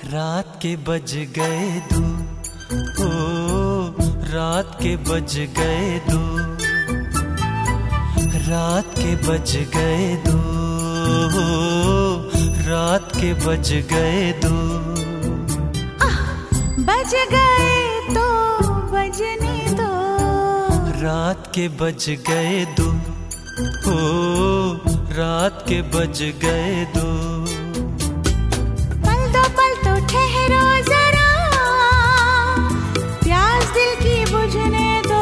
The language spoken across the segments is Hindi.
रात के बज गए दो, ओ रात के बज गए दो, रात के बज गए दो, रात के बज गए दो। बज गए तो बजने दो, रात के बज गए दो, ओ रात के बज गए दो। पल तो ठहरो जरा, प्यास दिल की बुझने दो।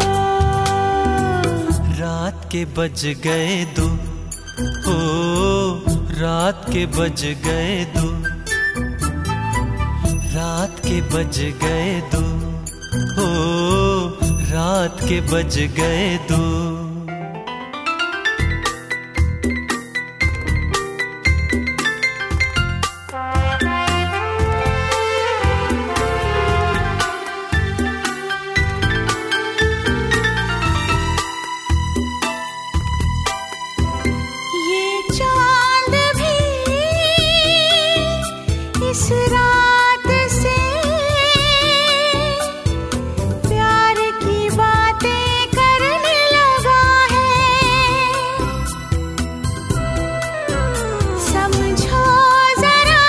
रात के बज गए दो, ओ रात के बज गए दो, रात के बज गए दो, ओ रात के बज गए दो। इस रात से प्यार की बातें करने लगा है। समझो जरा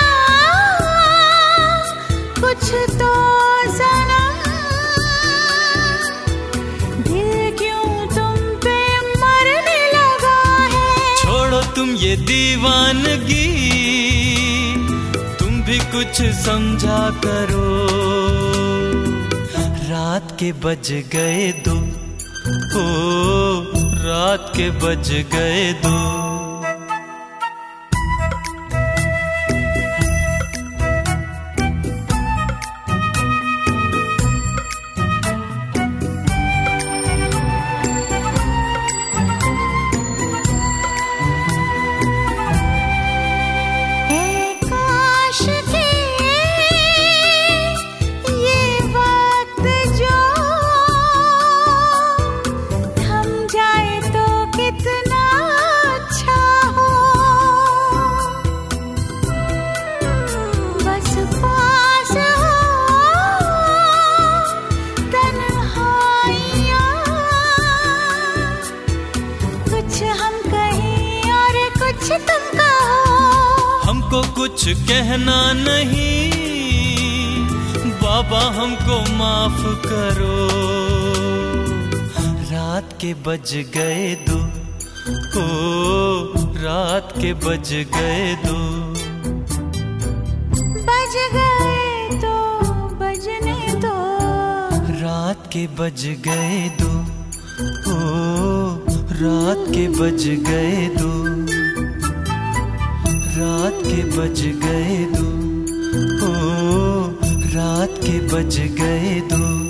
कुछ तो सनम, दिल क्यों तुम पे मरने लगा है। छोड़ो तुम ये दीवानगी, भी कुछ समझा करो। रात के बज गए दो, ओ रात के बज गए दो। हमको कुछ कहना नहीं, बाबा हमको माफ करो। रात के बज गए दो, ओ रात के बज गए दो। बज गए तो बजने दो, रात के बज गए दो, ओ रात के बज गए दो, रात के बज गए दो, ओ रात के बज गए दो।